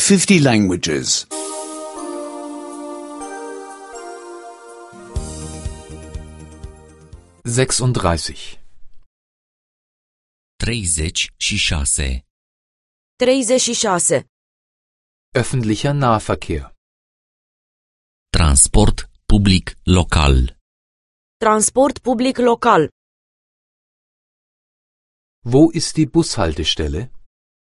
50 languages. 36. 36. 36. Öffentlicher Nahverkehr. Transport public local. Transport public local. Wo ist die Bushaltestelle?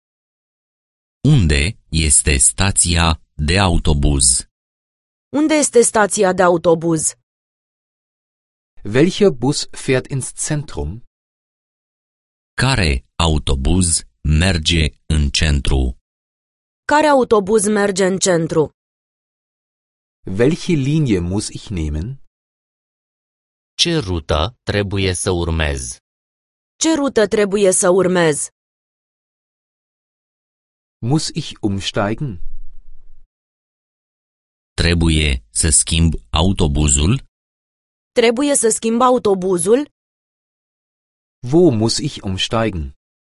Unde este stația de autobuz? Unde este stația de autobuz? Welcher Bus fährt ins Zentrum? Care autobuz merge în centru? Care autobuz merge în centru? Welche Linie muss ich nehmen? Ce rută trebuie să urmez? Ce rută trebuie să urmez? Muss ich umsteigen? Trebuie să schimb autobuzul? Trebuie să schimb autobuzul? Wo muss ich umsteigen?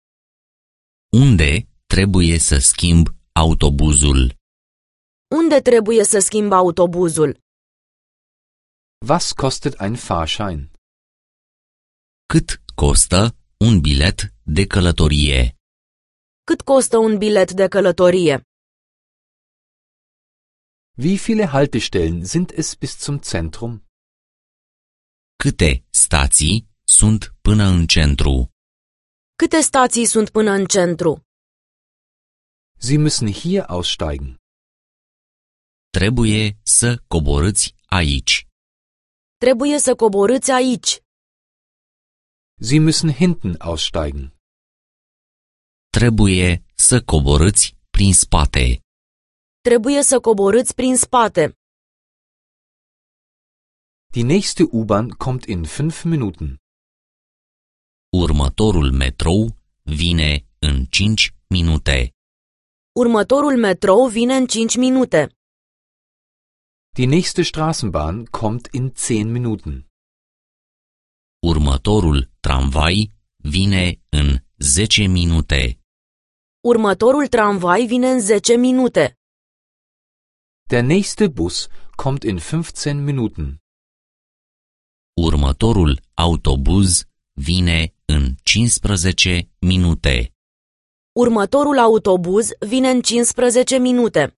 Unde trebuie să schimb autobuzul? Unde trebuie să schimb autobuzul? Was kostet ein Fahrschein? Cât costă un bilet de călătorie? Cât costă un bilet de călătorie? Wie viele Haltestellen sind es bis zum Zentrum? Câte stații sunt până în centru? Câte stații sunt până în centru? Sie müssen hier aussteigen. Trebuie să coborâți aici. Trebuie să coborâți aici. Sie müssen hinten aussteigen. Trebuie să coborâți prin spate. Trebuie să coborâți prin spate. Die nächste U-Bahn kommt in 5 Minuten. Următorul metrou vine în 5 minute. Următorul metrou vine în 5 minute. Die nächste Straßenbahn kommt in 10 Minuten. Următorul tramvai vine în 10 minute. Următorul tramvai vine în 10 minute. Der nächste Bus kommt in 15 Minuten. Următorul autobuz vine în 15 minute. Următorul autobuz vine în 15 minute.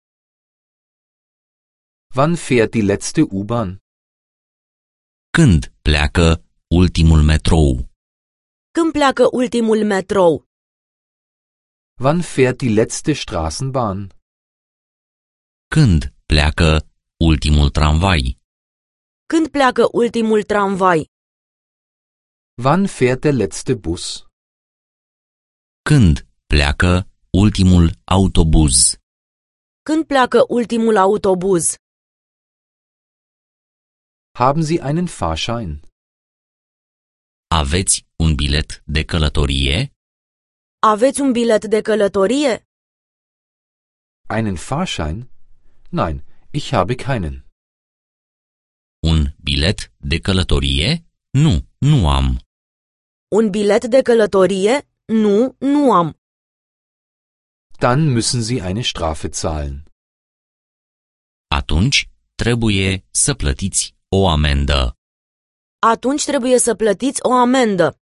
Wann fährt die letzte U-Bahn? Când pleacă ultimul metrou? Când pleacă ultimul metrou? Wann fährt die letzte Straßenbahn? Când pleacă ultimul tramvai? Când pleacă ultimul tramvai? Wann fährt der letzte Bus? Când pleacă ultimul autobuz? Când pleacă ultimul autobuz? Haben Sie einen Fahrschein? Aveți un bilet de călătorie? Aveți un bilet de călătorie? Einen Fahrschein? Nein, ich habe keinen. Un bilet de călătorie? Nu am. Un bilet de călătorie? Nu am. Dann müssen Sie eine Strafe zahlen. Atunci trebuie să plătiți o amendă. Atunci trebuie să plătiți o amendă.